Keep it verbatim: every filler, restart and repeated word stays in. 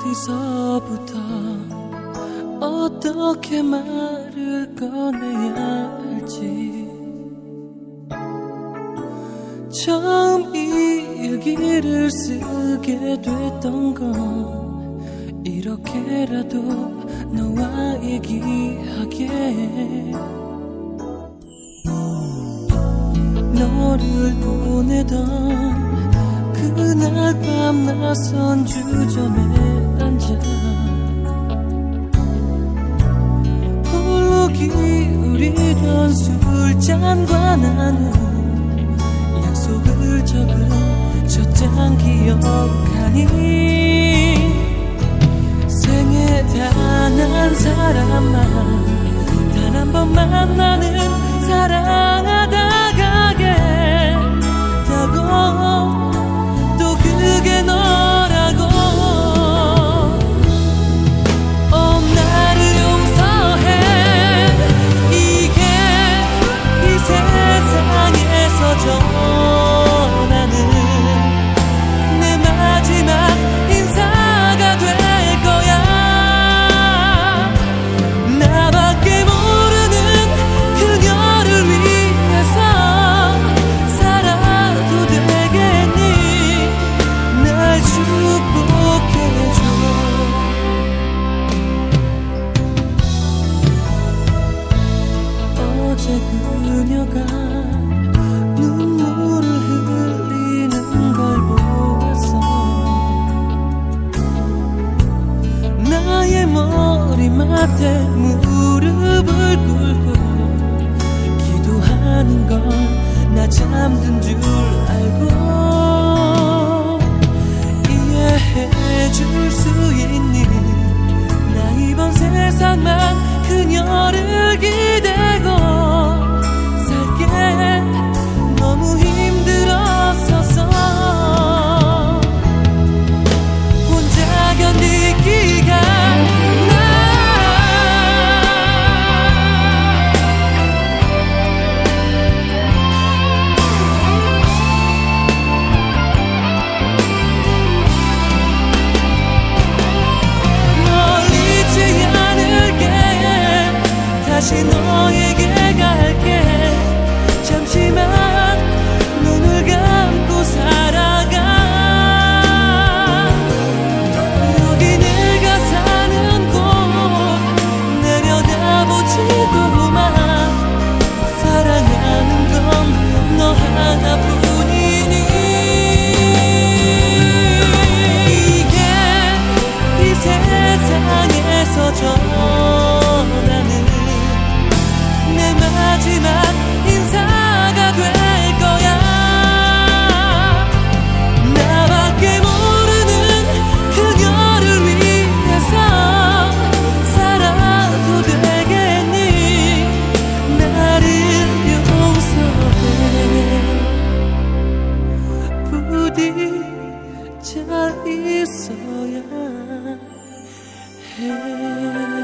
어디서부터 어떻게 말을 꺼내야 할지 처음 일기를 쓰게 됐던 건 이렇게라도 너와 얘기하게 너를 보내던 그날 밤 낯선 주점에 앉아 홀로 기울이던 술잔과 나는 약속을 적은 첫 장 기억하니 생애 단 한 사람만 단 한 번 만나는 사랑하다가 겠다고 또 그게 너라고 어 나를 용서해 이게 이 세상에서 전하는 내 마지막 인사가 될 거야 나밖에 모르는 그녀를 위해서 살아도 되겠니 날 축복해줘 어제 그녀가 눈물을 흘리는 걸 보았어 나의 머리맡에 무릎을 꿇고 기도하는 건 나 잠든 줄 알고 이해해줄 수 있니 나 이번 세상만 그녀를 기대고 살게 너무 힘들었었어 혼자 견디기가 다시 너에게 갈게 잠시만 눈을 감고 살아가 여기 내가 사는 곳 내려다보지도만 사랑하는 건 너 하나뿐이니 이게 이 세상에서 전하는 내 마지막 인사가 될 거야 나밖에 모르는 그녀를 위해서 살아도 되겠니 나를 용서해 부디 잘 있어야 해